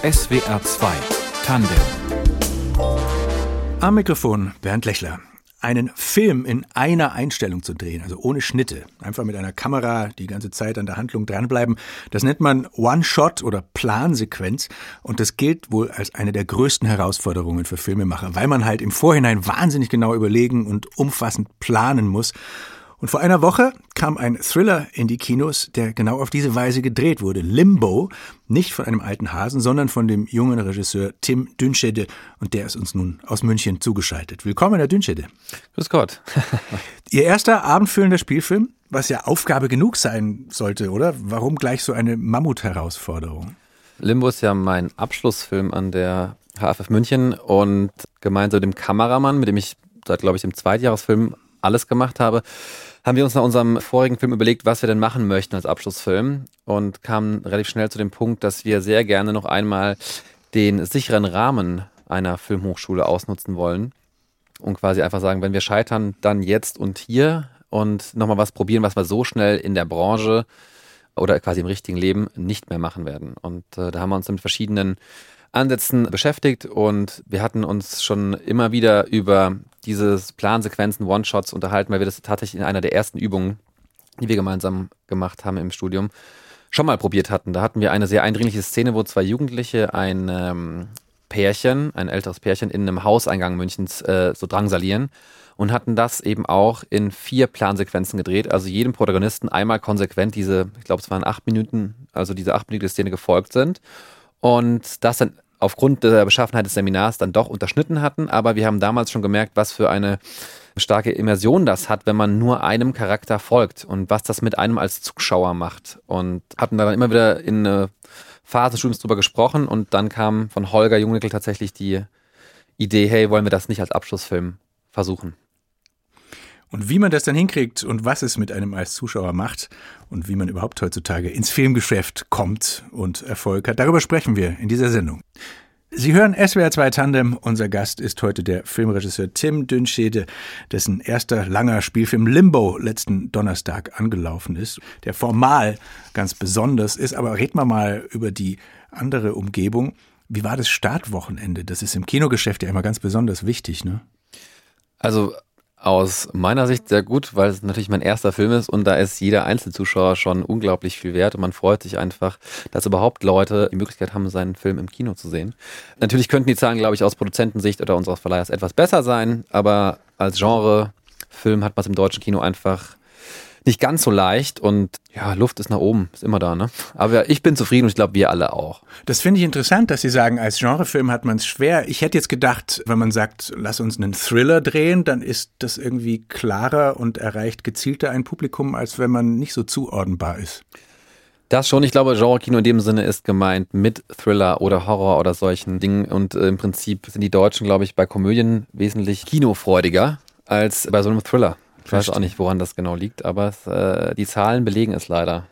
SWR 2 Tandem. Am Mikrofon Bernd Lechler. Einen Film in einer Einstellung zu drehen, also ohne Schnitte, einfach mit einer Kamera die ganze Zeit an der Handlung dranbleiben, das nennt man One-Shot oder Plansequenz und das gilt wohl als eine der größten Herausforderungen für Filmemacher, weil man halt im Vorhinein wahnsinnig genau überlegen und umfassend planen muss. Und vor einer Woche kam ein Thriller in die Kinos, der genau auf diese Weise gedreht wurde. Limbo, nicht von einem alten Hasen, sondern von dem jungen Regisseur Tim Dünschede. Und der ist uns nun aus München zugeschaltet. Willkommen, Herr Dünschede. Grüß Gott. Ihr erster abendfüllender Spielfilm, was ja Aufgabe genug sein sollte, oder? Warum gleich so eine Mammutherausforderung? Limbo ist ja mein Abschlussfilm an der HFF München und gemeinsam mit dem Kameramann, mit dem ich seit, glaube ich, dem Zweitjahresfilm alles gemacht habe, haben wir uns nach unserem vorigen Film überlegt, was wir denn machen möchten als Abschlussfilm und kamen relativ schnell zu dem Punkt, dass wir sehr gerne noch einmal den sicheren Rahmen einer Filmhochschule ausnutzen wollen und quasi einfach sagen, wenn wir scheitern, dann jetzt und hier und nochmal was probieren, was wir so schnell in der Branche oder quasi im richtigen Leben nicht mehr machen werden. Und da haben wir uns mit verschiedenen Ansätzen beschäftigt und wir hatten uns schon immer wieder über dieses Plansequenzen, One-Shots unterhalten, weil wir das tatsächlich in einer der ersten Übungen, die wir gemeinsam gemacht haben im Studium, schon mal probiert hatten. Da hatten wir eine sehr eindringliche Szene, wo zwei Jugendliche ein Pärchen, ein älteres Pärchen in einem Hauseingang Münchens so drangsalieren und hatten das eben auch in 4 Plansequenzen gedreht, also jedem Protagonisten einmal konsequent diese, ich glaube es waren 8 Minuten, also diese 8-minütige Szene gefolgt sind und das dann aufgrund der Beschaffenheit des Seminars dann doch unterschnitten hatten, aber wir haben damals schon gemerkt, was für eine starke Immersion das hat, wenn man nur einem Charakter folgt und was das mit einem als Zuschauer macht und hatten da dann immer wieder in Phasen des Studiums drüber gesprochen und dann kam von Holger Jungnickel tatsächlich die Idee, hey, wollen wir das nicht als Abschlussfilm versuchen? Und wie man das dann hinkriegt und was es mit einem als Zuschauer macht und wie man überhaupt heutzutage ins Filmgeschäft kommt und Erfolg hat, darüber sprechen wir in dieser Sendung. Sie hören SWR 2 Tandem. Unser Gast ist heute der Filmregisseur Tim Dünschede, dessen erster langer Spielfilm Limbo letzten Donnerstag angelaufen ist, der formal ganz besonders ist. Aber reden wir mal über die andere Umgebung. Wie war das Startwochenende? Das ist im Kinogeschäft ja immer ganz besonders wichtig, ne? Also aus meiner Sicht sehr gut, weil es natürlich mein erster Film ist und da ist jeder Einzelzuschauer schon unglaublich viel wert und man freut sich einfach, dass überhaupt Leute die Möglichkeit haben, seinen Film im Kino zu sehen. Natürlich könnten die Zahlen, glaube ich, aus Produzentensicht oder unseres Verleihers etwas besser sein, aber als Genrefilm hat man es im deutschen Kino einfach nicht ganz so leicht und ja, Luft ist nach oben, ist immer da, ne? Aber ich bin zufrieden und ich glaube, wir alle auch. Das finde ich interessant, dass Sie sagen, als Genrefilm hat man es schwer. Ich hätte jetzt gedacht, wenn man sagt, lass uns einen Thriller drehen, dann ist das irgendwie klarer und erreicht gezielter ein Publikum, als wenn man nicht so zuordnenbar ist. Das schon, ich glaube, Genre-Kino in dem Sinne ist gemeint mit Thriller oder Horror oder solchen Dingen und im Prinzip sind die Deutschen, glaube ich, bei Komödien wesentlich kinofreudiger als bei so einem Thriller. Ich weiß auch nicht, woran das genau liegt, aber die Zahlen belegen es leider.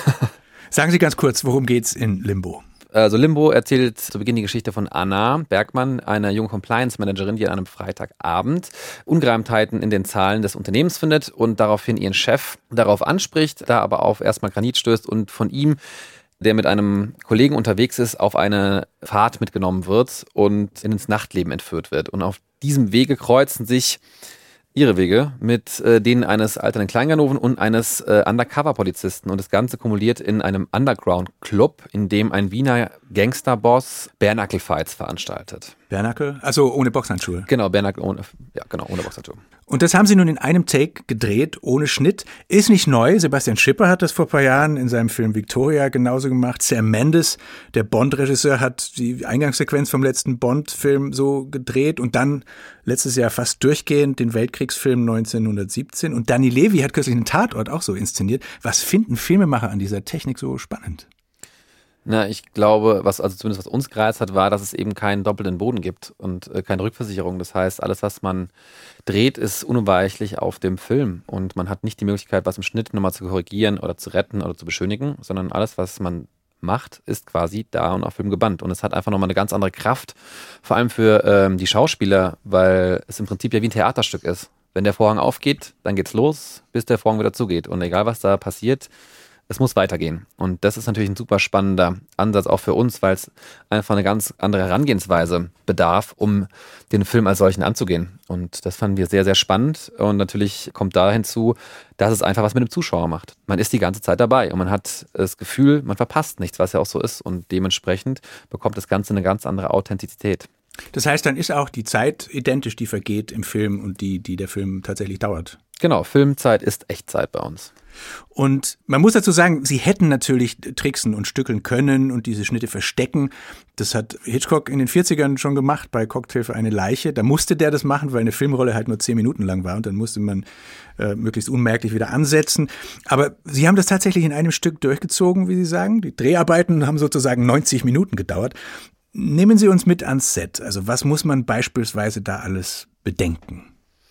Sagen Sie ganz kurz, worum geht's in Limbo? Also Limbo erzählt zu Beginn die Geschichte von Anna Bergmann, einer jungen Compliance-Managerin, die an einem Freitagabend Ungereimtheiten in den Zahlen des Unternehmens findet und daraufhin ihren Chef darauf anspricht, da aber auf erstmal Granit stößt und von ihm, der mit einem Kollegen unterwegs ist, auf eine Fahrt mitgenommen wird und ins Nachtleben entführt wird. Und auf diesem Wege kreuzen sich ihre Wege mit denen eines alternden Kleinganoven und eines Undercover-Polizisten. Und das Ganze kumuliert in einem Underground-Club, in dem ein Wiener Gangsterboss Bare-Knuckle-Fights veranstaltet. Bare-Knuckle? Also ohne Boxhandschuhe? Genau, Bare-Knuckle ohne Boxhandschuhe. Und das haben Sie nun in einem Take gedreht, ohne Schnitt. Ist nicht neu. Sebastian Schipper hat das vor ein paar Jahren in seinem Film Victoria genauso gemacht. Sam Mendes, der Bond-Regisseur, hat die Eingangssequenz vom letzten Bond-Film so gedreht und dann letztes Jahr fast durchgehend den Weltkriegsfilm 1917. Und Danny Levy hat kürzlich einen Tatort auch so inszeniert. Was finden Filmemacher an dieser Technik so spannend? Na, ich glaube, was uns gereizt hat, war, dass es eben keinen doppelten Boden gibt und keine Rückversicherung. Das heißt, alles, was man dreht, ist unumweichlich auf dem Film und man hat nicht die Möglichkeit, was im Schnitt nochmal zu korrigieren oder zu retten oder zu beschönigen, sondern alles, was man macht, ist quasi da und auf Film gebannt. Und es hat einfach nochmal eine ganz andere Kraft, vor allem für die Schauspieler, weil es im Prinzip ja wie ein Theaterstück ist. Wenn der Vorhang aufgeht, dann geht's los, bis der Vorhang wieder zugeht. Und egal, was da passiert, es muss weitergehen. Und das ist natürlich ein super spannender Ansatz auch für uns, weil es einfach eine ganz andere Herangehensweise bedarf, um den Film als solchen anzugehen. Und das fanden wir sehr, sehr spannend. Und natürlich kommt da hinzu, dass es einfach was mit dem Zuschauer macht. Man ist die ganze Zeit dabei und man hat das Gefühl, man verpasst nichts, was ja auch so ist. Und dementsprechend bekommt das Ganze eine ganz andere Authentizität. Das heißt, dann ist auch die Zeit identisch, die vergeht im Film und die der Film tatsächlich dauert. Genau, Filmzeit ist Echtzeit bei uns. Und man muss dazu sagen, sie hätten natürlich tricksen und stückeln können und diese Schnitte verstecken. Das hat Hitchcock in den 40ern schon gemacht bei Cocktail für eine Leiche. Da musste der das machen, weil eine Filmrolle halt nur 10 Minuten lang war und dann musste man möglichst unmerklich wieder ansetzen. Aber sie haben das tatsächlich in einem Stück durchgezogen, wie Sie sagen. Die Dreharbeiten haben sozusagen 90 Minuten gedauert. Nehmen Sie uns mit ans Set. Also was muss man beispielsweise da alles bedenken?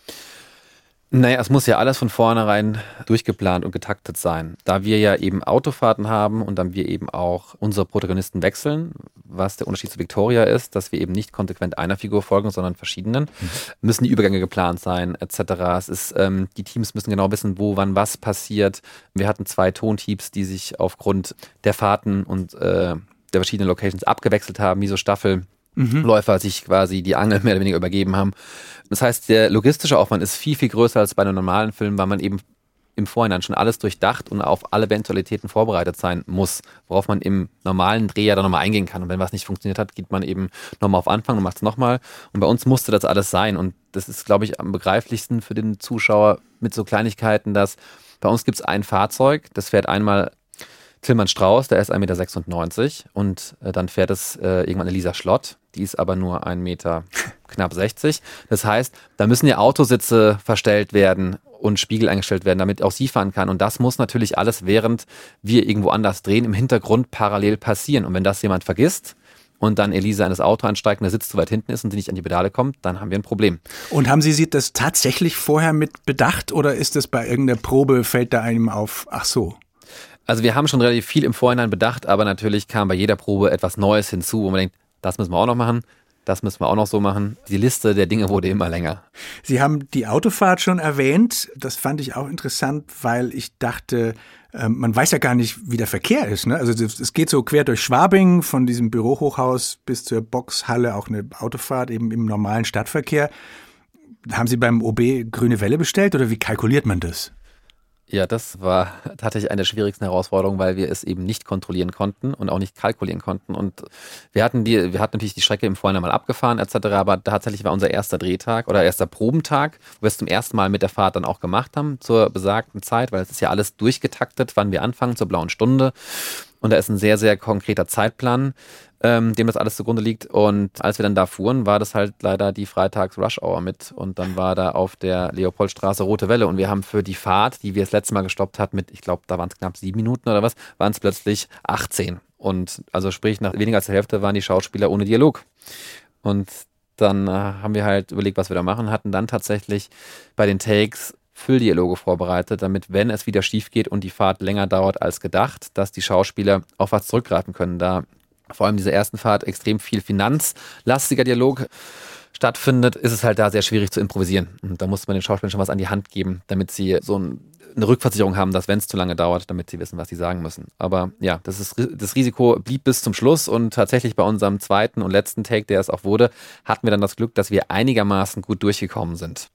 Naja, es muss ja alles von vornherein durchgeplant und getaktet sein. Da wir ja eben Autofahrten haben und dann wir eben auch unsere Protagonisten wechseln, was der Unterschied zu Victoria ist, dass wir eben nicht konsequent einer Figur folgen, sondern verschiedenen, müssen die Übergänge geplant sein, etc. Es ist, die Teams müssen genau wissen, wo, wann, was passiert. Wir hatten 2 Tonteams, die sich aufgrund der Fahrten und der verschiedenen Locations abgewechselt haben, wie so Staffelläufer sich quasi die Angel mehr oder weniger übergeben haben. Das heißt, der logistische Aufwand ist viel, viel größer als bei einem normalen Film, weil man eben im Vorhinein schon alles durchdacht und auf alle Eventualitäten vorbereitet sein muss, worauf man im normalen Dreh ja dann nochmal eingehen kann. Und wenn was nicht funktioniert hat, geht man eben nochmal auf Anfang und macht es nochmal. Und bei uns musste das alles sein. Und das ist, glaube ich, am begreiflichsten für den Zuschauer mit so Kleinigkeiten, dass bei uns gibt es ein Fahrzeug, das fährt einmal Tilman Strauß, der ist 1,96 Meter und dann fährt es irgendwann Elisa Schlott, die ist aber nur 1,60 Meter knapp 60. Das heißt, da müssen ja Autositze verstellt werden und Spiegel eingestellt werden, damit auch sie fahren kann. Und das muss natürlich alles, während wir irgendwo anders drehen, im Hintergrund parallel passieren. Und wenn das jemand vergisst und dann Elisa in das Auto einsteigt und der Sitz zu weit hinten ist und sie nicht an die Pedale kommt, dann haben wir ein Problem. Und haben Sie das tatsächlich vorher mit bedacht oder ist das bei irgendeiner Probe, fällt da einem auf, ach so? Also wir haben schon relativ viel im Vorhinein bedacht, aber natürlich kam bei jeder Probe etwas Neues hinzu, wo man denkt, das müssen wir auch noch machen, das müssen wir auch noch so machen. Die Liste der Dinge wurde immer länger. Sie haben die Autofahrt schon erwähnt. Das fand ich auch interessant, weil ich dachte, man weiß ja gar nicht, wie der Verkehr ist. Ne? Also es geht so quer durch Schwabing, von diesem Bürohochhaus bis zur Boxhalle, auch eine Autofahrt eben im normalen Stadtverkehr. Haben Sie beim OB grüne Welle bestellt oder wie kalkuliert man das? Ja, das war tatsächlich eine der schwierigsten Herausforderungen, weil wir es eben nicht kontrollieren konnten und auch nicht kalkulieren konnten. Und wir hatten natürlich die Strecke im Vorhinein mal abgefahren etc., aber tatsächlich war unser erster Drehtag oder erster Probentag, wo wir es zum ersten Mal mit der Fahrt dann auch gemacht haben zur besagten Zeit, weil es ist ja alles durchgetaktet, wann wir anfangen zur blauen Stunde. Und da ist ein sehr, sehr konkreter Zeitplan, dem das alles zugrunde liegt. Und als wir dann da fuhren, war das halt leider die Freitags-Rush-Hour mit. Und dann war da auf der Leopoldstraße rote Welle. Und wir haben für die Fahrt, die wir das letzte Mal gestoppt hatten, mit, ich glaube, da waren es knapp 7 Minuten oder was, waren es plötzlich 18. Und also sprich, nach weniger als der Hälfte waren die Schauspieler ohne Dialog. Und dann haben wir halt überlegt, was wir da machen, hatten dann tatsächlich bei den Takes Fülldialoge vorbereitet, damit, wenn es wieder schief geht und die Fahrt länger dauert als gedacht, dass die Schauspieler auf was zurückgreifen können. Da vor allem in dieser ersten Fahrt extrem viel finanzlastiger Dialog stattfindet, ist es halt da sehr schwierig zu improvisieren. Und da muss man den Schauspielern schon was an die Hand geben, damit sie so eine Rückversicherung haben, dass wenn es zu lange dauert, damit sie wissen, was sie sagen müssen. Aber ja, das Risiko blieb bis zum Schluss und tatsächlich bei unserem zweiten und letzten Take, der es auch wurde, hatten wir dann das Glück, dass wir einigermaßen gut durchgekommen sind.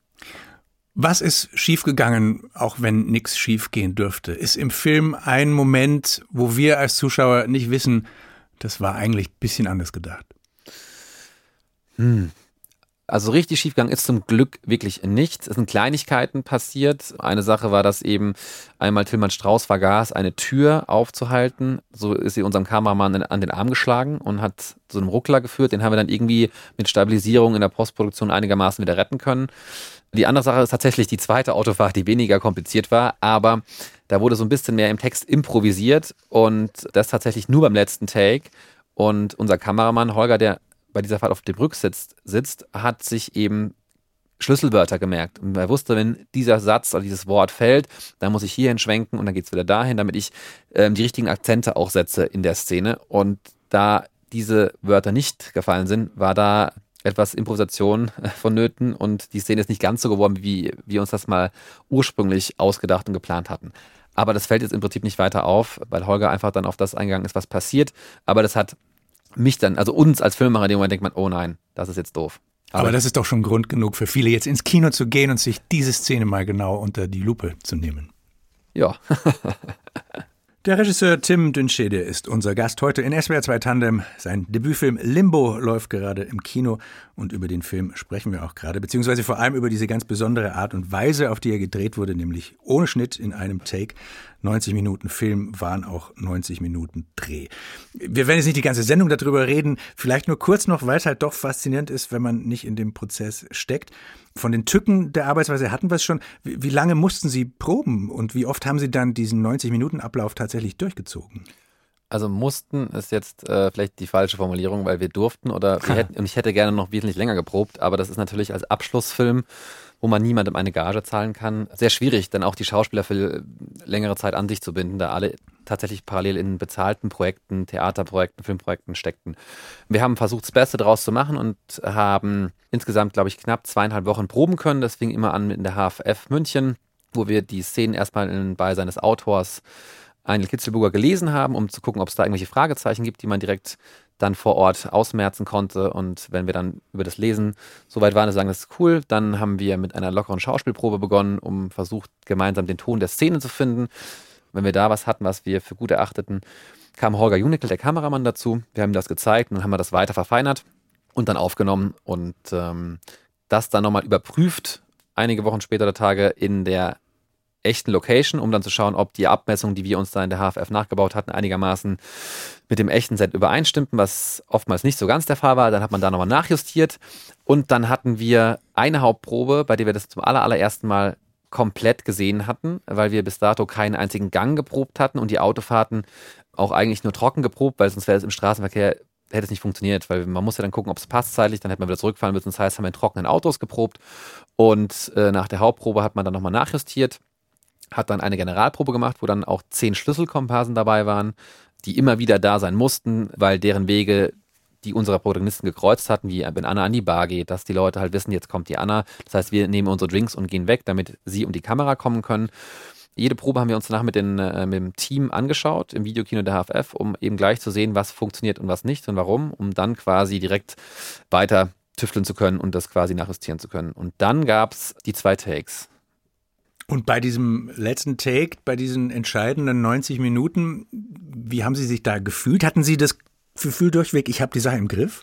Was ist schiefgegangen, auch wenn nichts schiefgehen dürfte? Ist im Film ein Moment, wo wir als Zuschauer nicht wissen, das war eigentlich ein bisschen anders gedacht? Also richtig schiefgegangen ist zum Glück wirklich nichts. Es sind Kleinigkeiten passiert. Eine Sache war, dass eben einmal Tilman Strauß vergaß, eine Tür aufzuhalten. So ist sie unserem Kameramann an den Arm geschlagen und hat so einen Ruckler geführt. Den haben wir dann irgendwie mit Stabilisierung in der Postproduktion einigermaßen wieder retten können. Die andere Sache ist tatsächlich die zweite Autofahrt, die weniger kompliziert war, aber da wurde so ein bisschen mehr im Text improvisiert und das tatsächlich nur beim letzten Take. Und unser Kameramann Holger, der bei dieser Fahrt auf dem Rücksitz sitzt, hat sich eben Schlüsselwörter gemerkt. Und er wusste, wenn dieser Satz oder dieses Wort fällt, dann muss ich hierhin schwenken und dann geht es wieder dahin, damit ich die richtigen Akzente auch setze in der Szene. Und da diese Wörter nicht gefallen sind, war da etwas Improvisation vonnöten und die Szene ist nicht ganz so geworden, wie wir uns das mal ursprünglich ausgedacht und geplant hatten. Aber das fällt jetzt im Prinzip nicht weiter auf, weil Holger einfach dann auf das eingegangen ist, was passiert. Aber das hat mich dann, also uns als Filmemacher, in dem Moment denkt man, oh nein, das ist jetzt doof. Aber das ist doch schon Grund genug für viele, jetzt ins Kino zu gehen und sich diese Szene mal genau unter die Lupe zu nehmen. Ja. Der Regisseur Tim Dünschede ist unser Gast heute in SWR 2 Tandem. Sein Debütfilm Limbo läuft gerade im Kino und über den Film sprechen wir auch gerade, beziehungsweise vor allem über diese ganz besondere Art und Weise, auf die er gedreht wurde, nämlich ohne Schnitt in einem Take. 90 Minuten Film waren auch 90 Minuten Dreh. Wir werden jetzt nicht die ganze Sendung darüber reden, vielleicht nur kurz noch, weil es halt doch faszinierend ist, wenn man nicht in dem Prozess steckt. Von den Tücken der Arbeitsweise hatten wir es schon. Wie lange mussten Sie proben und wie oft haben Sie dann diesen 90-Minuten-Ablauf tatsächlich durchgezogen? Also mussten ist jetzt vielleicht die falsche Formulierung, weil wir durften oder und ich hätte gerne noch wesentlich länger geprobt, aber das ist natürlich als Abschlussfilm, wo man niemandem eine Gage zahlen kann, sehr schwierig, dann auch die Schauspieler für längere Zeit an sich zu binden, da alle tatsächlich parallel in bezahlten Projekten, Theaterprojekten, Filmprojekten steckten. Wir haben versucht, das Beste draus zu machen und haben insgesamt, glaube ich, knapp 2,5 Wochen proben können. Das fing immer an in der HFF München, wo wir die Szenen erstmal in Beisein des Autors Einl Kitzelburger gelesen haben, um zu gucken, ob es da irgendwelche Fragezeichen gibt, die man direkt dann vor Ort ausmerzen konnte. Und wenn wir dann über das Lesen soweit waren, dass wir sagen, das ist cool, dann haben wir mit einer lockeren Schauspielprobe begonnen, um versucht, gemeinsam den Ton der Szene zu finden. Wenn wir da was hatten, was wir für gut erachteten, kam Holger Junickel, der Kameramann, dazu. Wir haben ihm das gezeigt und dann haben wir das weiter verfeinert und dann aufgenommen und das dann nochmal überprüft, einige Wochen später der Tage in der echten Location, um dann zu schauen, ob die Abmessungen, die wir uns da in der HFF nachgebaut hatten, einigermaßen mit dem echten Set übereinstimmten, was oftmals nicht so ganz der Fall war. Dann hat man da nochmal nachjustiert und dann hatten wir eine Hauptprobe, bei der wir das zum allerersten Mal komplett gesehen hatten, weil wir bis dato keinen einzigen Gang geprobt hatten und die Autofahrten auch eigentlich nur trocken geprobt, weil sonst wäre es im Straßenverkehr, hätte es nicht funktioniert, weil man muss ja dann gucken, ob es passt zeitlich, dann hätte man wieder zurückfahren müssen. Das heißt, haben wir in trockenen Autos geprobt und nach der Hauptprobe hat man dann nochmal nachjustiert, hat dann eine Generalprobe gemacht, wo dann auch 10 Schlüsselkomparsen dabei waren, die immer wieder da sein mussten, weil deren Wege die unserer Protagonisten gekreuzt hatten, wie wenn Anna an die Bar geht, dass die Leute halt wissen, jetzt kommt die Anna. Das heißt, wir nehmen unsere Drinks und gehen weg, damit sie um die Kamera kommen können. Jede Probe haben wir uns danach mit dem Team angeschaut, im Videokino der HFF, um eben gleich zu sehen, was funktioniert und was nicht und warum, um dann quasi direkt weiter tüfteln zu können und das quasi nachjustieren zu können. Und dann gab es die 2 Takes. Und bei diesem letzten Take, bei diesen entscheidenden 90 Minuten, wie haben Sie sich da gefühlt? Hatten Sie das Gefühl durchweg, ich habe die Sache im Griff?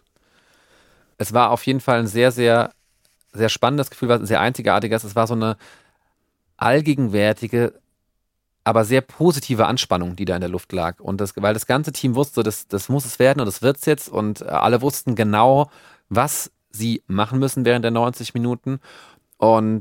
Es war auf jeden Fall ein sehr, sehr, sehr spannendes Gefühl, was ein sehr einzigartiges. Es war so eine allgegenwärtige, aber sehr positive Anspannung, die da in der Luft lag. Und weil das ganze Team wusste, das muss es werden und das wird es jetzt. Und alle wussten genau, was sie machen müssen während der 90 Minuten. Und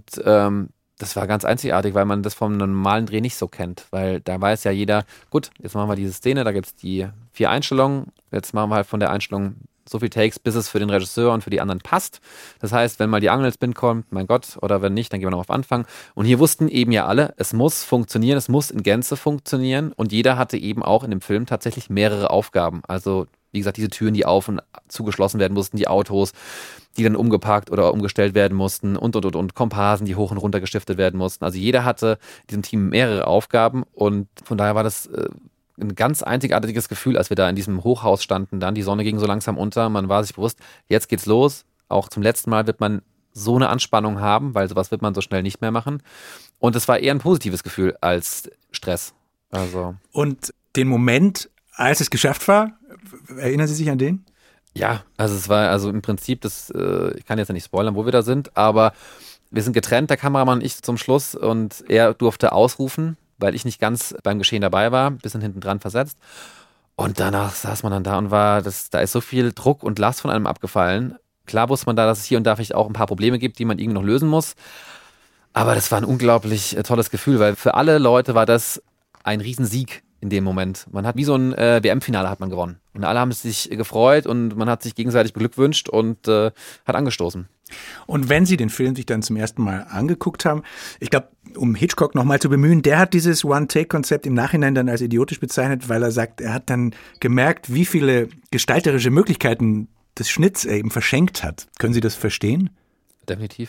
das war ganz einzigartig, weil man das vom normalen Dreh nicht so kennt. Weil da weiß ja jeder, gut, jetzt machen wir diese Szene, da gibt es die 4 Einstellungen. Jetzt machen wir halt von der Einstellung so viel Takes, bis es für den Regisseur und für die anderen passt. Das heißt, wenn mal die Angel ins Bild kommt, mein Gott, oder wenn nicht, dann gehen wir noch auf Anfang. Und hier wussten eben ja alle, es muss funktionieren, es muss in Gänze funktionieren. Und jeder hatte eben auch in dem Film tatsächlich mehrere Aufgaben. Also, wie gesagt, diese Türen, die auf und zugeschlossen werden mussten, die Autos, die dann umgeparkt oder umgestellt werden mussten und Komparsen, die hoch und runter gestiftet werden mussten. Also jeder hatte in diesem Team mehrere Aufgaben und von daher war das ein ganz einzigartiges Gefühl, als wir da in diesem Hochhaus standen dann. Die Sonne ging so langsam unter, man war sich bewusst, jetzt geht's los. Auch zum letzten Mal wird man so eine Anspannung haben, weil sowas wird man so schnell nicht mehr machen. Und es war eher ein positives Gefühl als Stress. Also. Und den Moment, als es geschafft war, erinnern Sie sich an den? Ja, also es war also im Prinzip, ich kann jetzt ja nicht spoilern, wo wir da sind, aber wir sind getrennt, der Kameramann und ich zum Schluss und er durfte ausrufen, weil ich nicht ganz beim Geschehen dabei war, ein bisschen hinten dran versetzt. Und danach saß man dann da und da ist so viel Druck und Last von einem abgefallen. Klar wusste man da, dass es hier und da vielleicht auch ein paar Probleme gibt, die man irgendwie noch lösen muss. Aber das war ein unglaublich tolles Gefühl, weil für alle Leute war das ein Riesensieg in dem Moment. Man hat wie so ein WM-Finale hat man gewonnen. Und alle haben sich gefreut und man hat sich gegenseitig beglückwünscht und hat angestoßen. Und wenn Sie den Film sich dann zum ersten Mal angeguckt haben, ich glaube, um Hitchcock nochmal zu bemühen, der hat dieses One-Take-Konzept im Nachhinein dann als idiotisch bezeichnet, weil er sagt, er hat dann gemerkt, wie viele gestalterische Möglichkeiten des Schnitts er eben verschenkt hat. Können Sie das verstehen? Definitiv.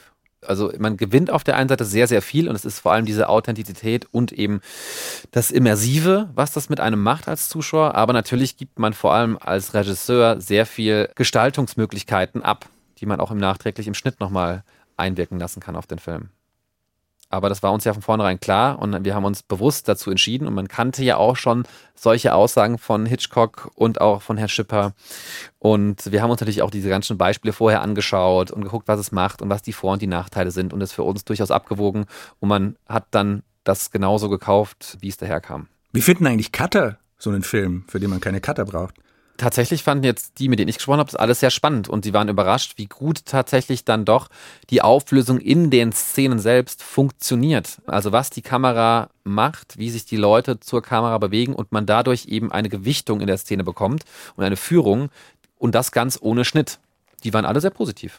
Also man gewinnt auf der einen Seite sehr, sehr viel und es ist vor allem diese Authentizität und eben das Immersive, was das mit einem macht als Zuschauer. Aber natürlich gibt man vor allem als Regisseur sehr viel Gestaltungsmöglichkeiten ab, die man auch nachträglich im Schnitt nochmal einwirken lassen kann auf den Film. Aber das war uns ja von vornherein klar und wir haben uns bewusst dazu entschieden und man kannte ja auch schon solche Aussagen von Hitchcock und auch von Herrn Schipper und wir haben uns natürlich auch diese ganzen Beispiele vorher angeschaut und geguckt, was es macht und was die Vor- und die Nachteile sind und es für uns durchaus abgewogen und man hat dann das genauso gekauft, wie es daherkam. Wie finden eigentlich Cutter so einen Film, für den man keine Cutter braucht? Tatsächlich fanden jetzt die, mit denen ich gesprochen habe, das alles sehr spannend und sie waren überrascht, wie gut tatsächlich dann doch die Auflösung in den Szenen selbst funktioniert. Also was die Kamera macht, wie sich die Leute zur Kamera bewegen und man dadurch eben eine Gewichtung in der Szene bekommt und eine Führung und das ganz ohne Schnitt. Die waren alle sehr positiv.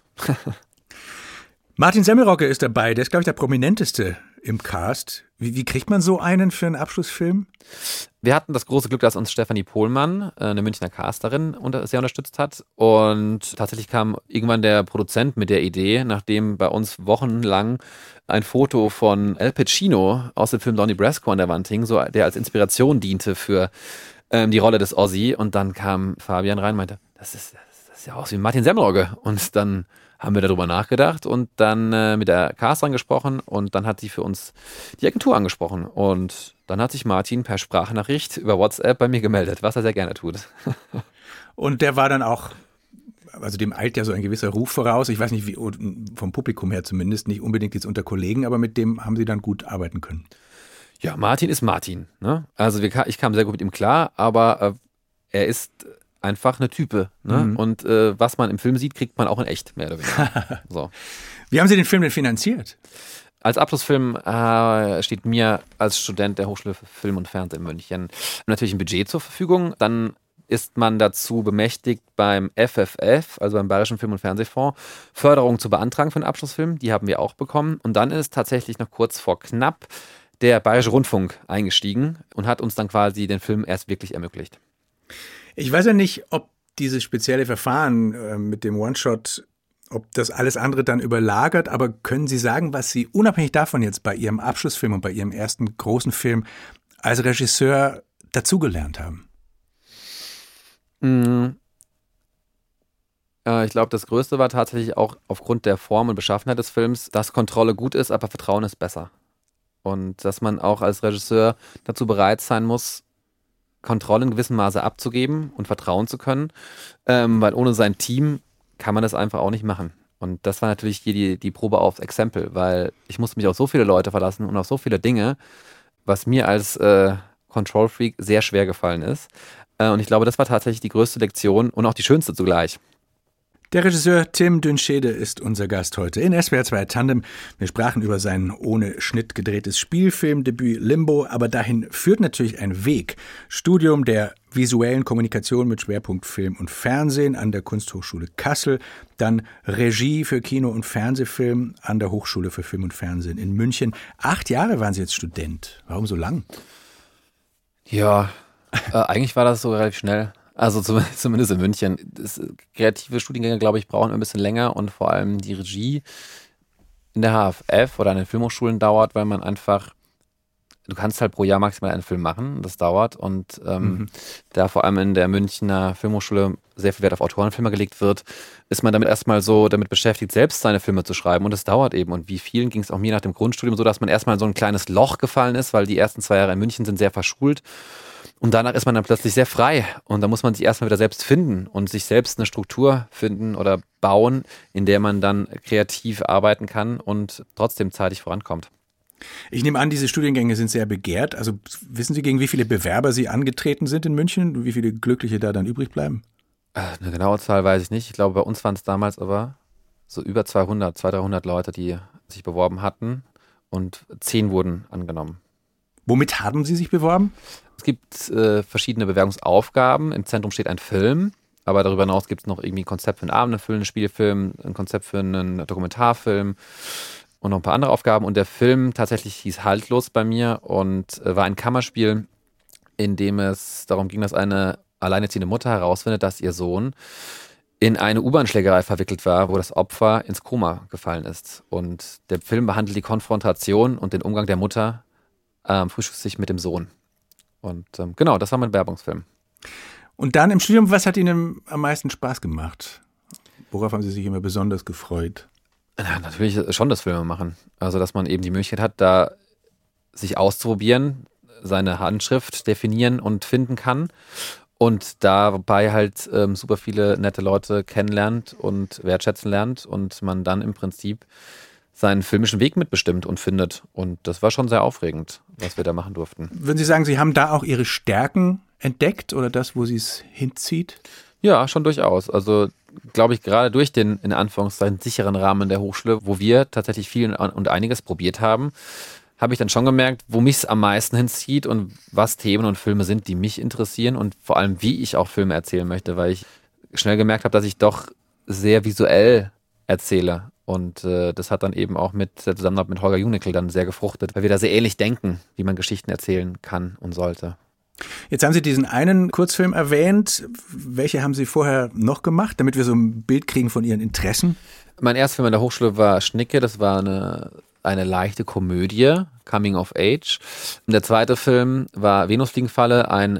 Martin Semmelrogge ist dabei, der ist, glaube ich, der prominenteste im Cast. Wie kriegt man so einen für einen Abschlussfilm? Wir hatten das große Glück, dass uns Stefanie Pohlmann, eine Münchner Casterin, sehr unterstützt hat. Und tatsächlich kam irgendwann der Produzent mit der Idee, nachdem bei uns wochenlang ein Foto von Al Pacino aus dem Film Donnie Brasco an der Wand hing, so, der als Inspiration diente für die Rolle des Ozzy. Und dann kam Fabian rein und meinte, das ist ja aus wie Martin Semmelrogge. Und dann haben wir darüber nachgedacht und dann mit der Casterin gesprochen und dann hat sie für uns die Agentur angesprochen und dann hat sich Martin per Sprachnachricht über WhatsApp bei mir gemeldet, was er sehr gerne tut. Und der war dann auch, also dem eilt ja so ein gewisser Ruf voraus, ich weiß nicht, wie vom Publikum her zumindest, nicht unbedingt jetzt unter Kollegen, aber mit dem haben Sie dann gut arbeiten können. Ja, Martin ist Martin, ne? Also ich kam sehr gut mit ihm klar, aber er ist einfach eine Type. Ne? Mhm. Und was man im Film sieht, kriegt man auch in echt, mehr oder weniger. So. Wie haben Sie den Film denn finanziert? Als Abschlussfilm steht mir als Student der Hochschule für Film und Fernsehen in München natürlich ein Budget zur Verfügung. Dann ist man dazu bemächtigt, beim FFF, also beim Bayerischen Film- und Fernsehfonds, Förderung zu beantragen für einen Abschlussfilm. Die haben wir auch bekommen. Und dann ist tatsächlich noch kurz vor knapp der Bayerische Rundfunk eingestiegen und hat uns dann quasi den Film erst wirklich ermöglicht. Ich weiß ja nicht, ob dieses spezielle Verfahren mit dem One-Shot, ob das alles andere dann überlagert, aber können Sie sagen, was Sie unabhängig davon jetzt bei Ihrem Abschlussfilm und bei Ihrem ersten großen Film als Regisseur dazugelernt haben? Ich glaube, das Größte war tatsächlich auch aufgrund der Form und Beschaffenheit des Films, dass Kontrolle gut ist, aber Vertrauen ist besser. Und dass man auch als Regisseur dazu bereit sein muss, Kontrolle in gewissem Maße abzugeben und vertrauen zu können, weil ohne sein Team kann man das einfach auch nicht machen. Und das war natürlich hier die Probe aufs Exempel, weil ich musste mich auf so viele Leute verlassen und auf so viele Dinge, was mir als Control-Freak sehr schwer gefallen ist. Und ich glaube, das war tatsächlich die größte Lektion und auch die schönste zugleich. Der Regisseur Tim Dünschede ist unser Gast heute in SWR 2 Tandem. Wir sprachen über sein ohne Schnitt gedrehtes Spielfilmdebüt Limbo, aber dahin führt natürlich ein Weg. Studium der visuellen Kommunikation mit Schwerpunkt Film und Fernsehen an der Kunsthochschule Kassel, dann Regie für Kino- und Fernsehfilm an der Hochschule für Film und Fernsehen in München. 8 Jahre waren Sie jetzt Student. Warum so lang? Ja, eigentlich war das so relativ schnell. Also zumindest in München. Kreative Studiengänge, glaube ich, brauchen ein bisschen länger und vor allem die Regie in der HFF oder an den Filmhochschulen dauert, weil man einfach, du kannst halt pro Jahr maximal einen Film machen, das dauert und da vor allem in der Münchner Filmhochschule sehr viel Wert auf Autorenfilme gelegt wird, ist man damit erstmal so damit beschäftigt, selbst seine Filme zu schreiben und es dauert eben und wie vielen ging es auch mir nach dem Grundstudium so, dass man erstmal in so ein kleines Loch gefallen ist, weil die ersten 2 Jahre in München sind sehr verschult. Und danach ist man dann plötzlich sehr frei und da muss man sich erstmal wieder selbst finden und sich selbst eine Struktur finden oder bauen, in der man dann kreativ arbeiten kann und trotzdem zeitig vorankommt. Ich nehme an, diese Studiengänge sind sehr begehrt. Also wissen Sie, gegen wie viele Bewerber Sie angetreten sind in München und wie viele Glückliche da dann übrig bleiben? Eine genaue Zahl weiß ich nicht. Ich glaube, bei uns waren es damals aber so über 200, 300 Leute, die sich beworben hatten und 10 wurden angenommen. Womit haben Sie sich beworben? Es gibt verschiedene Bewerbungsaufgaben. Im Zentrum steht ein Film, aber darüber hinaus gibt es noch irgendwie ein Konzept für einen abendfüllenden Spielfilm, ein Konzept für einen Dokumentarfilm und noch ein paar andere Aufgaben. Und der Film tatsächlich hieß Haltlos bei mir und war ein Kammerspiel, in dem es darum ging, dass eine alleinerziehende Mutter herausfindet, dass ihr Sohn in eine U-Bahn-Schlägerei verwickelt war, wo das Opfer ins Koma gefallen ist. Und der Film behandelt die Konfrontation und den Umgang der Mutter am Frühstückstisch mit dem Sohn. Und genau, das war mein Werbungsfilm. Und dann im Studium, was hat Ihnen am meisten Spaß gemacht? Worauf haben Sie sich immer besonders gefreut? Ja, natürlich schon das Filmemachen. Also, dass man eben die Möglichkeit hat, da sich auszuprobieren, seine Handschrift definieren und finden kann. Und dabei halt super viele nette Leute kennenlernt und wertschätzen lernt und man dann im Prinzip seinen filmischen Weg mitbestimmt und findet. Und das war schon sehr aufregend, was wir da machen durften. Würden Sie sagen, Sie haben da auch Ihre Stärken entdeckt oder das, wo Sie es hinzieht? Ja, schon durchaus. Also glaube ich, gerade durch den, in Anführungszeichen, sicheren Rahmen der Hochschule, wo wir tatsächlich viel und einiges probiert haben, habe ich dann schon gemerkt, wo mich es am meisten hinzieht und was Themen und Filme sind, die mich interessieren und vor allem, wie ich auch Filme erzählen möchte, weil ich schnell gemerkt habe, dass ich doch sehr visuell erzähle. Und das hat dann eben auch mit der Zusammenarbeit mit Holger Junickel dann sehr gefruchtet, weil wir da sehr ähnlich denken, wie man Geschichten erzählen kann und sollte. Jetzt haben Sie diesen einen Kurzfilm erwähnt. Welche haben Sie vorher noch gemacht, damit wir so ein Bild kriegen von Ihren Interessen? Mein erster Film an der Hochschule war Schnicke, das war eine leichte Komödie, Coming of Age. Und der zweite Film war Venusfliegenfalle, ein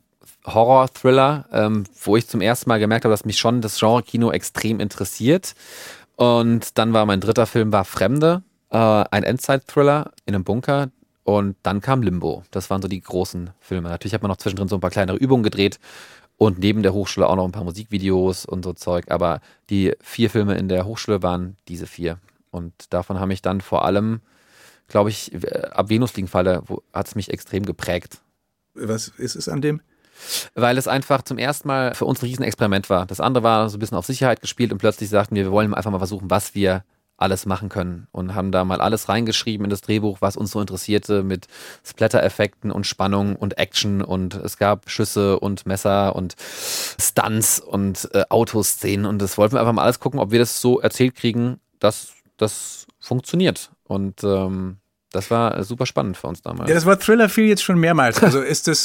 Horror-Thriller, wo ich zum ersten Mal gemerkt habe, dass mich schon das Genre-Kino extrem interessiert. Und dann war mein dritter Film war Fremde, ein Endzeit-Thriller in einem Bunker. Und dann kam Limbo. Das waren so die großen Filme. Natürlich hat man noch zwischendrin so ein paar kleinere Übungen gedreht und neben der Hochschule auch noch ein paar Musikvideos und so Zeug. Aber die 4 Filme in der Hochschule waren diese 4. Und davon haben mich dann vor allem, glaube ich, ab Venusfliegenfalle hat es mich extrem geprägt. Was ist es an dem? Weil es einfach zum ersten Mal für uns ein Riesenexperiment war. Das andere war so ein bisschen auf Sicherheit gespielt und plötzlich sagten wir wollen einfach mal versuchen, was wir alles machen können und haben da mal alles reingeschrieben in das Drehbuch, was uns so interessierte mit Splatter-Effekten und Spannung und Action und es gab Schüsse und Messer und Stunts und Autoszenen und das wollten wir einfach mal alles gucken, ob wir das so erzählt kriegen, dass das funktioniert und das war super spannend für uns damals. Ja, das Wort Thriller fiel jetzt schon mehrmals. Also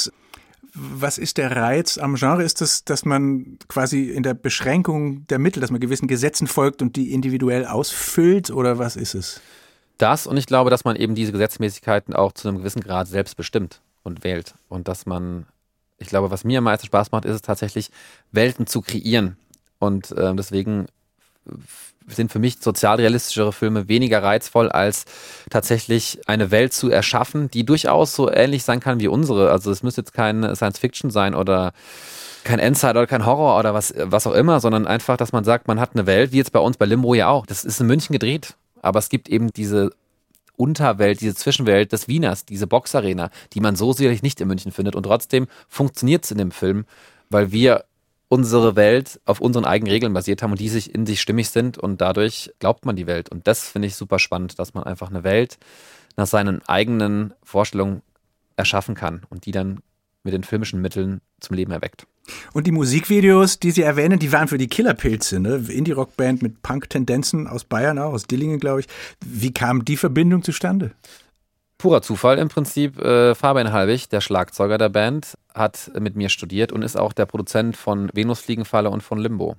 was ist der Reiz am Genre? Ist das, dass man quasi in der Beschränkung der Mittel, dass man gewissen Gesetzen folgt und die individuell ausfüllt oder was ist es? Das und ich glaube, dass man eben diese Gesetzmäßigkeiten auch zu einem gewissen Grad selbst bestimmt und wählt und dass man, ich glaube, was mir am meisten Spaß macht, ist es tatsächlich, Welten zu kreieren und deswegen sind für mich sozialrealistischere Filme weniger reizvoll, als tatsächlich eine Welt zu erschaffen, die durchaus so ähnlich sein kann wie unsere. Also es müsste jetzt kein Science-Fiction sein oder kein Endzeit oder kein Horror oder was auch immer, sondern einfach, dass man sagt, man hat eine Welt, wie jetzt bei uns bei Limbo ja auch. Das ist in München gedreht, aber es gibt eben diese Unterwelt, diese Zwischenwelt des Wieners, diese Boxarena, die man so sicherlich nicht in München findet und trotzdem funktioniert es in dem Film, weil wir unsere Welt auf unseren eigenen Regeln basiert haben und die sich in sich stimmig sind und dadurch glaubt man die Welt. Und das finde ich super spannend, dass man einfach eine Welt nach seinen eigenen Vorstellungen erschaffen kann und die dann mit den filmischen Mitteln zum Leben erweckt. Und die Musikvideos, die Sie erwähnen, die waren für die Killerpilze, ne? Indie-Rock-Band mit Punk-Tendenzen aus Bayern auch, aus Dillingen, glaube ich. Wie kam die Verbindung zustande? Purer Zufall im Prinzip. Fabian Halbig, der Schlagzeuger der Band, hat mit mir studiert und ist auch der Produzent von Venusfliegenfalle und von Limbo.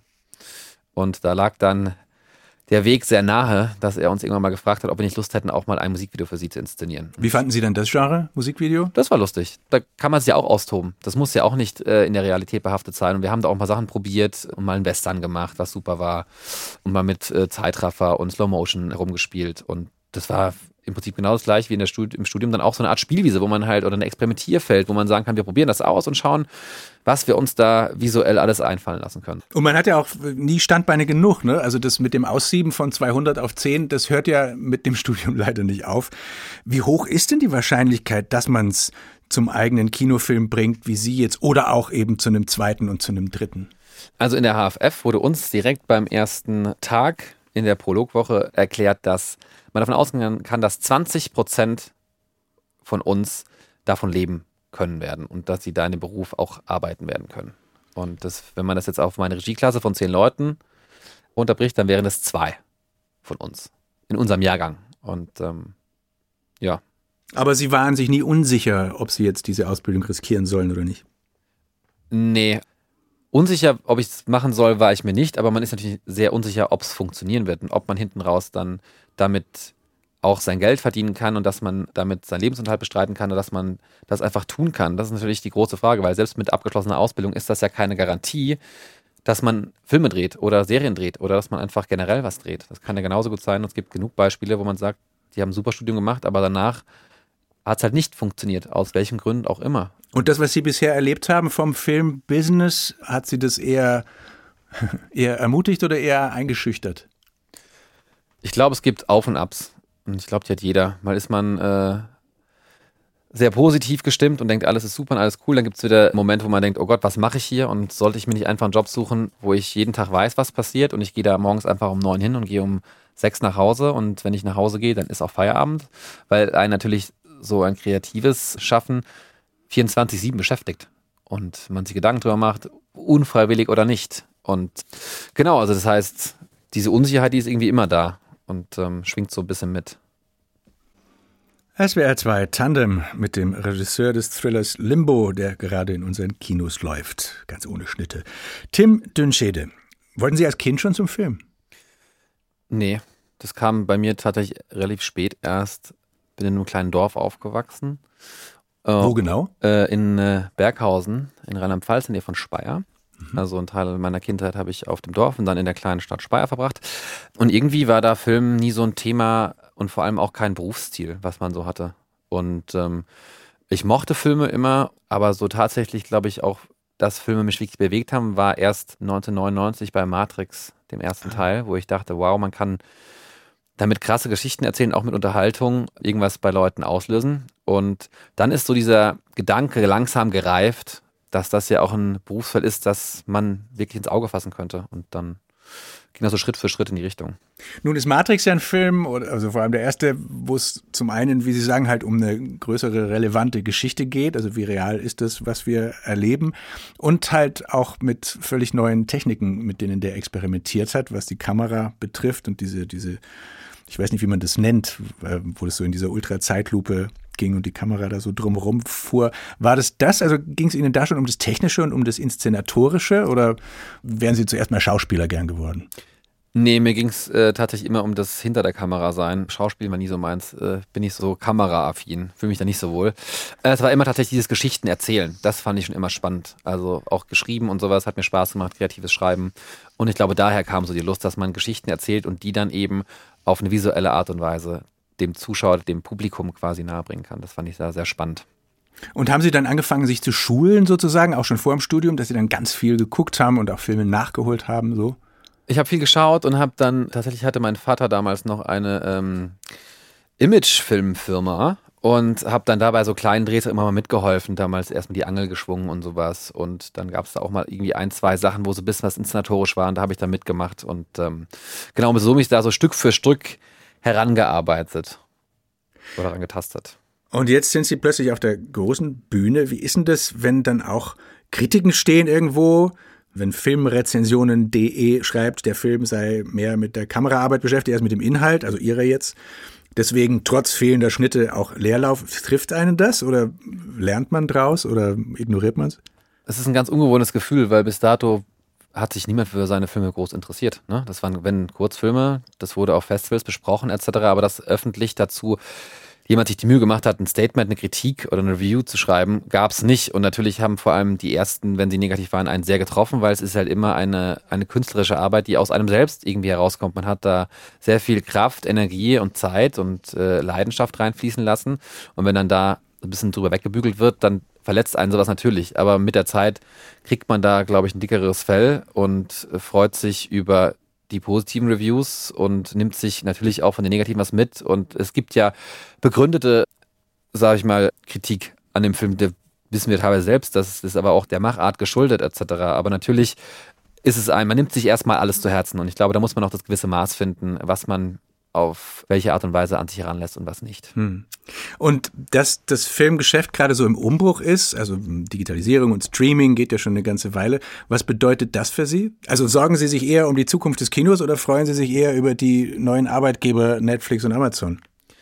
Und da lag dann der Weg sehr nahe, dass er uns irgendwann mal gefragt hat, ob wir nicht Lust hätten, auch mal ein Musikvideo für sie zu inszenieren. Wie fanden Sie denn das Genre, Musikvideo? Das war lustig. Da kann man sich ja auch austoben. Das muss ja auch nicht in der Realität behaftet sein. Und wir haben da auch ein paar Sachen probiert und mal einen Western gemacht, was super war. Und mal mit Zeitraffer und Slow Motion herumgespielt. Und das war im Prinzip genau das gleiche wie im Studium dann auch so eine Art Spielwiese, wo man halt, oder ein Experimentierfeld, wo man sagen kann, wir probieren das aus und schauen, was wir uns da visuell alles einfallen lassen können. Und man hat ja auch nie Standbeine genug, ne? Also das mit dem Aussieben von 200 auf 10, das hört ja mit dem Studium leider nicht auf. Wie hoch ist denn die Wahrscheinlichkeit, dass man es zum eigenen Kinofilm bringt, wie Sie jetzt, oder auch eben zu einem zweiten und zu einem dritten? Also in der HFF wurde uns direkt beim ersten Tag in der Prologwoche erklärt, dass man davon ausgehen kann, dass 20% von uns davon leben können werden und dass sie da in dem Beruf auch arbeiten werden können. Und das, wenn man das jetzt auf meine Regieklasse von 10 Leuten unterbricht, dann wären es 2 von uns in unserem Jahrgang. Und ja. Aber Sie waren sich nie unsicher, ob Sie jetzt diese Ausbildung riskieren sollen oder nicht? Nee, Unsicher, ob ich es machen soll, war ich mir nicht, aber man ist natürlich sehr unsicher, ob es funktionieren wird und ob man hinten raus dann damit auch sein Geld verdienen kann und dass man damit seinen Lebensunterhalt bestreiten kann oder dass man das einfach tun kann. Das ist natürlich die große Frage, weil selbst mit abgeschlossener Ausbildung ist das ja keine Garantie, dass man Filme dreht oder Serien dreht oder dass man einfach generell was dreht. Das kann ja genauso gut sein und es gibt genug Beispiele, wo man sagt, die haben ein super Studium gemacht, aber danach hat es halt nicht funktioniert, aus welchen Gründen auch immer. Und das, was Sie bisher erlebt haben vom Filmbusiness, hat Sie das eher ermutigt oder eher eingeschüchtert? Ich glaube, es gibt Auf und Abs. Und ich glaube, die hat jeder. Mal ist man sehr positiv gestimmt und denkt, alles ist super und alles cool. Dann gibt es wieder Momente, wo man denkt, oh Gott, was mache ich hier? Und sollte ich mir nicht einfach einen Job suchen, wo ich jeden Tag weiß, was passiert und ich gehe da morgens einfach um 9 hin und gehe um 6 nach Hause und wenn ich nach Hause gehe, dann ist auch Feierabend, weil einen natürlich so ein kreatives Schaffen 24/7 beschäftigt und man sich Gedanken drüber macht, unfreiwillig oder nicht. Und genau, also das heißt, diese Unsicherheit, die ist irgendwie immer da und schwingt so ein bisschen mit. SWR 2 Tandem mit dem Regisseur des Thrillers Limbo, der gerade in unseren Kinos läuft, ganz ohne Schnitte. Tim Dünschede, wollten Sie als Kind schon zum Film? Nee, das kam bei mir tatsächlich relativ spät erst. Bin in einem kleinen Dorf aufgewachsen. Wo genau? In Berghausen, in Rheinland-Pfalz, in der Nähe von Speyer. Also einen Teil meiner Kindheit habe ich auf dem Dorf und dann in der kleinen Stadt Speyer verbracht. Und irgendwie war da Film nie so ein Thema und vor allem auch kein Berufsziel, was man so hatte. Und ich mochte Filme immer, aber so tatsächlich glaube ich auch, dass Filme mich wirklich bewegt haben, war erst 1999 bei Matrix, dem ersten Teil, wo ich dachte, wow, man kann damit krasse Geschichten erzählen, auch mit Unterhaltung, irgendwas bei Leuten auslösen. Und dann ist so dieser Gedanke langsam gereift, dass das ja auch ein Berufsfeld ist, das man wirklich ins Auge fassen könnte. Und dann ging das so Schritt für Schritt in die Richtung. Nun ist Matrix ja ein Film, also vor allem der erste, wo es zum einen, wie Sie sagen, halt um eine größere relevante Geschichte geht, also wie real ist das, was wir erleben, und halt auch mit völlig neuen Techniken, mit denen der experimentiert hat, was die Kamera betrifft und diese, ich weiß nicht, wie man das nennt, wo das so in dieser Ultra-Zeitlupe ging und die Kamera da so drumherum fuhr. War das? Also ging es Ihnen da schon um das Technische und um das Inszenatorische oder wären Sie zuerst mal Schauspieler gern geworden? Nee, mir ging es tatsächlich immer um das hinter der Kamera sein. Schauspiel war nie so meins. Bin ich so kameraaffin, fühle mich da nicht so wohl. Es war immer tatsächlich dieses Geschichten erzählen. Das fand ich schon immer spannend. Also auch geschrieben und sowas hat mir Spaß gemacht, kreatives Schreiben. Und ich glaube, daher kam so die Lust, dass man Geschichten erzählt und die dann eben auf eine visuelle Art und Weise dem Zuschauer, dem Publikum quasi nahebringen kann. Das fand ich sehr, sehr spannend. Und haben Sie dann angefangen, sich zu schulen sozusagen, auch schon vor dem Studium, dass Sie dann ganz viel geguckt haben und auch Filme nachgeholt haben, so? Ich habe viel geschaut und habe dann, tatsächlich hatte mein Vater damals noch eine Imagefilmfirma und habe dann dabei so kleinen Drehs immer mal mitgeholfen, damals erstmal die Angel geschwungen und sowas und dann gab es da auch mal irgendwie 1, 2 Sachen, wo so ein bisschen was inszenatorisch war und da habe ich dann mitgemacht und genau, so mich da so Stück für Stück herangearbeitet oder herangetastet. Und jetzt sind Sie plötzlich auf der großen Bühne. Wie ist denn das, wenn dann auch Kritiken stehen irgendwo, wenn Filmrezensionen.de schreibt, der Film sei mehr mit der Kameraarbeit beschäftigt als mit dem Inhalt, also Ihrer jetzt, deswegen trotz fehlender Schnitte auch Leerlauf. Trifft einen das oder lernt man draus oder ignoriert man es? Es ist ein ganz ungewohntes Gefühl, weil bis dato hat sich niemand für seine Filme groß interessiert. Ne? Das waren, wenn Kurzfilme, das wurde auf Festivals besprochen etc., aber dass öffentlich dazu jemand sich die Mühe gemacht hat, ein Statement, eine Kritik oder eine Review zu schreiben, gab es nicht. Und natürlich haben vor allem die ersten, wenn sie negativ waren, einen sehr getroffen, weil es ist halt immer eine künstlerische Arbeit, die aus einem selbst irgendwie herauskommt. Man hat da sehr viel Kraft, Energie und Zeit und Leidenschaft reinfließen lassen. Und wenn dann da ein bisschen drüber weggebügelt wird, dann verletzt einen sowas natürlich. Aber mit der Zeit kriegt man da, glaube ich, ein dickeres Fell und freut sich über die positiven Reviews und nimmt sich natürlich auch von den negativen was mit. Und es gibt ja begründete, sage ich mal, Kritik an dem Film. Da wissen wir teilweise selbst, das ist aber auch der Machart geschuldet etc. Aber natürlich ist es man nimmt sich erstmal alles zu Herzen. Und ich glaube, da muss man auch das gewisse Maß finden, was man auf welche Art und Weise an sich heranlässt und was nicht. Und dass das Filmgeschäft gerade so im Umbruch ist, also Digitalisierung und Streaming geht ja schon eine ganze Weile, was bedeutet das für Sie? Also sorgen Sie sich eher um die Zukunft des Kinos oder freuen Sie sich eher über die neuen Arbeitgeber Netflix und Amazon?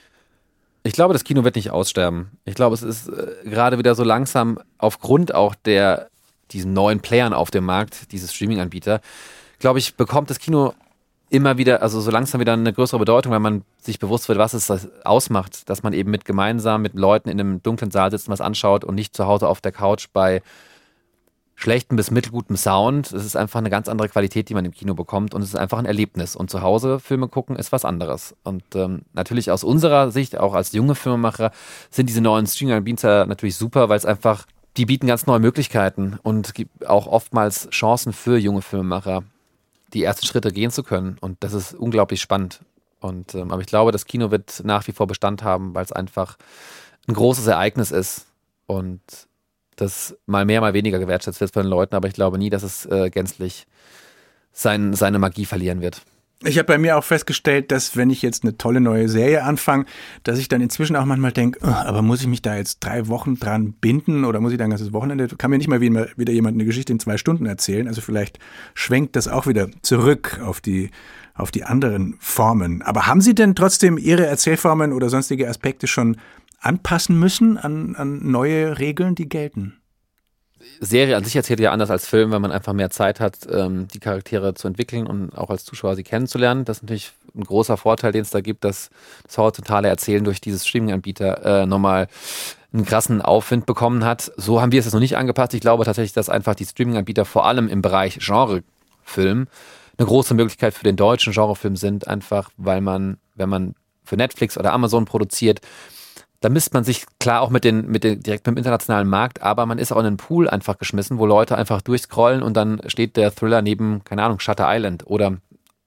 Ich glaube, das Kino wird nicht aussterben. Ich glaube, es ist gerade wieder so langsam aufgrund auch der diesen neuen Playern auf dem Markt, diese Streaming-Anbieter, glaube ich, bekommt das Kino immer wieder, also so langsam wieder eine größere Bedeutung, weil man sich bewusst wird, was es ausmacht, dass man eben gemeinsam mit Leuten in einem dunklen Saal sitzt und was anschaut und nicht zu Hause auf der Couch bei schlechtem bis mittelgutem Sound. Es ist einfach eine ganz andere Qualität, die man im Kino bekommt und es ist einfach ein Erlebnis. Und zu Hause Filme gucken ist was anderes. Und natürlich aus unserer Sicht, auch als junge Filmemacher, sind diese neuen Streaming-Anbieter natürlich super, weil es einfach, die bieten ganz neue Möglichkeiten und gibt auch oftmals Chancen für junge Filmemacher, die ersten Schritte gehen zu können. Und das ist unglaublich spannend. Und aber ich glaube, das Kino wird nach wie vor Bestand haben, weil es einfach ein großes Ereignis ist und das mal mehr, mal weniger gewertschätzt wird von den Leuten. Aber ich glaube nie, dass es gänzlich seine Magie verlieren wird. Ich habe bei mir auch festgestellt, dass wenn ich jetzt eine tolle neue Serie anfange, dass ich dann inzwischen auch manchmal denke, aber muss ich mich da jetzt 3 Wochen dran binden oder muss ich da ein ganzes Wochenende, kann mir nicht mal wieder jemand eine Geschichte in 2 Stunden erzählen. Also vielleicht schwenkt das auch wieder zurück auf die anderen Formen. Aber haben Sie denn trotzdem Ihre Erzählformen oder sonstige Aspekte schon anpassen müssen an neue Regeln, die gelten? Serie an sich erzählt ja anders als Film, weil man einfach mehr Zeit hat, die Charaktere zu entwickeln und auch als Zuschauer sie kennenzulernen. Das ist natürlich ein großer Vorteil, den es da gibt, dass das horizontale Erzählen durch dieses Streaming-Anbieter nochmal einen krassen Aufwind bekommen hat. So haben wir es jetzt noch nicht angepasst. Ich glaube tatsächlich, dass einfach die Streaming-Anbieter vor allem im Bereich Genrefilm eine große Möglichkeit für den deutschen Genrefilm sind, einfach weil man, wenn man für Netflix oder Amazon produziert, da misst man sich klar auch direkt mit dem internationalen Markt, aber man ist auch in einen Pool einfach geschmissen, wo Leute einfach durchscrollen und dann steht der Thriller neben, keine Ahnung, Shutter Island oder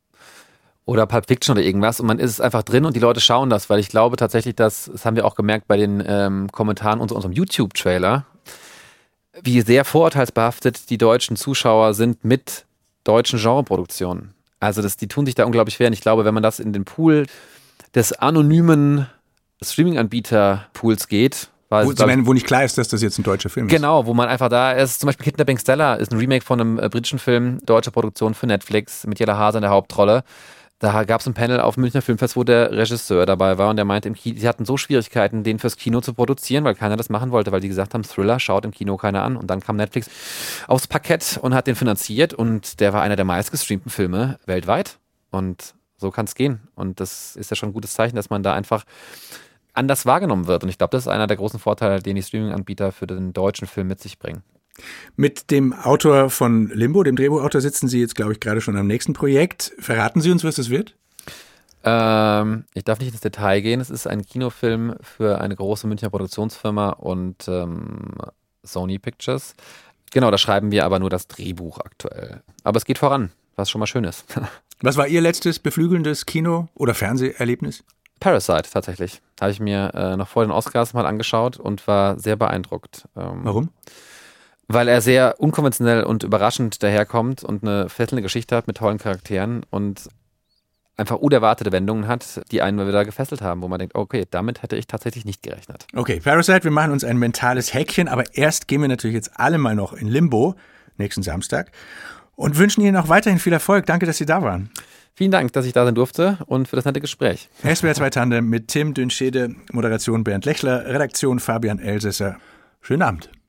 Pulp Fiction oder irgendwas und man ist einfach drin und die Leute schauen das, weil ich glaube tatsächlich, das haben wir auch gemerkt bei den Kommentaren unter unserem YouTube-Trailer, wie sehr vorurteilsbehaftet die deutschen Zuschauer sind mit deutschen Genreproduktionen. Also die tun sich da unglaublich schwer und ich glaube, wenn man das in den Pool des anonymen Streaming-Anbieter-Pools geht. Wo nicht klar ist, dass das jetzt ein deutscher Film ist. Genau, wo man einfach da ist. Zum Beispiel Kidnapping Stella ist ein Remake von einem britischen Film, deutsche Produktion für Netflix mit Jella Hase in der Hauptrolle. Da gab es ein Panel auf dem Münchner Filmfest, wo der Regisseur dabei war und der meinte, sie hatten so Schwierigkeiten, den fürs Kino zu produzieren, weil keiner das machen wollte, weil die gesagt haben, Thriller schaut im Kino keiner an. Und dann kam Netflix aufs Parkett und hat den finanziert und der war einer der meistgestreamten Filme weltweit. Und so kann es gehen. Und das ist ja schon ein gutes Zeichen, dass man da einfach anders wahrgenommen wird. Und ich glaube, das ist einer der großen Vorteile, den die Streaming-Anbieter für den deutschen Film mit sich bringen. Mit dem Autor von Limbo, dem Drehbuchautor, sitzen Sie jetzt, glaube ich, gerade schon am nächsten Projekt. Verraten Sie uns, was das wird? Ich darf nicht ins Detail gehen. Es ist ein Kinofilm für eine große Münchner Produktionsfirma und Sony Pictures. Genau, da schreiben wir aber nur das Drehbuch aktuell. Aber es geht voran, was schon mal schön ist. Was war Ihr letztes beflügelndes Kino- oder Fernseherlebnis? Parasite tatsächlich. Habe ich mir noch vor den Oscars mal angeschaut und war sehr beeindruckt. Warum? Weil er sehr unkonventionell und überraschend daherkommt und eine fesselnde Geschichte hat mit tollen Charakteren und einfach unerwartete Wendungen hat, die einen wieder gefesselt haben, wo man denkt, okay, damit hätte ich tatsächlich nicht gerechnet. Okay, Parasite, wir machen uns ein mentales Häkchen, aber erst gehen wir natürlich jetzt alle mal noch in Limbo, nächsten Samstag, und wünschen Ihnen auch weiterhin viel Erfolg. Danke, dass Sie da waren. Vielen Dank, dass ich da sein durfte und für das nette Gespräch. SWR 2 Tandem mit Tim Dünschede, Moderation Bernd Lechler, Redaktion Fabian Elsässer. Schönen Abend.